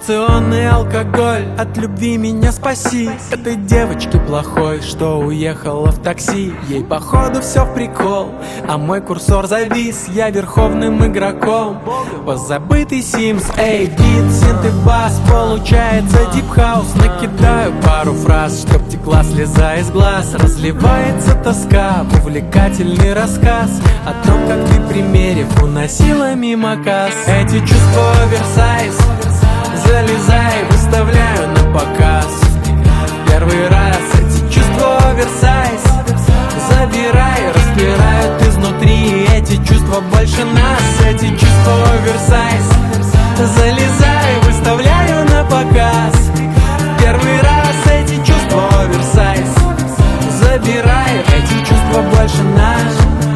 Инъекционный алкоголь, от любви меня спаси. Этой девочке плохой, что уехала в такси. Ей походу все в прикол, а мой курсор завис. Я верховным игроком, позабытый Sims. Эй, бит, синт и бас, получается дипхаус. Накидаю пару фраз, чтоб текла слеза из глаз. Разливается тоска, увлекательный рассказ о том, как ты, примерив, уносила мимо касс. Эти чувства оверсайз, залезай, выставляю на показ. Первый раз эти чувства оверсайз, забирай, распирают изнутри. Эти чувства больше нас, эти чувства оверсайз, залезай, выставляю на показ. Первый раз эти чувства оверсайз, забирай, эти чувства больше нас.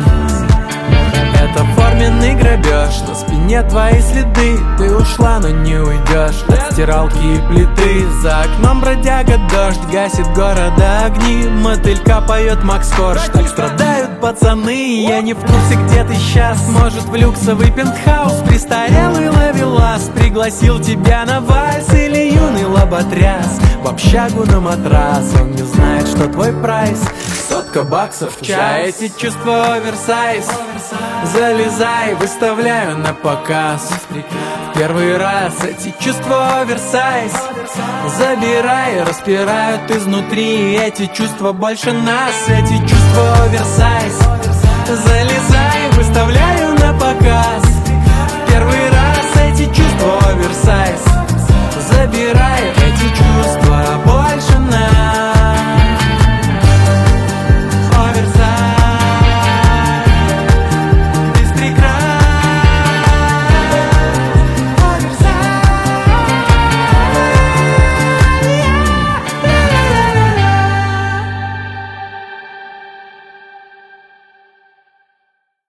Это форменный грабеж, на спине твои следы. Ты ушла, но не уйдешь от стиралки и плиты. За окном бродяга дождь, гасит города огни. Мотылька поет Макс Корж, так страдают пацаны. Я не в курсе, где ты сейчас, может в люксовый пентхаус. Престарелый ловелас пригласил тебя на вальс. Или юный лоботряс в общагу на матрас. Он не знает, что твой прайс 100 баксов в час. Эти чувства оверсайз, залезай, выставляю на показ. Первый раз эти чувства оверсайз, забирай, распирают изнутри. Эти чувства больше нас, эти чувства оверсайз, залезай, выставляю на показ. Первый раз эти чувства оверсайз, забирай.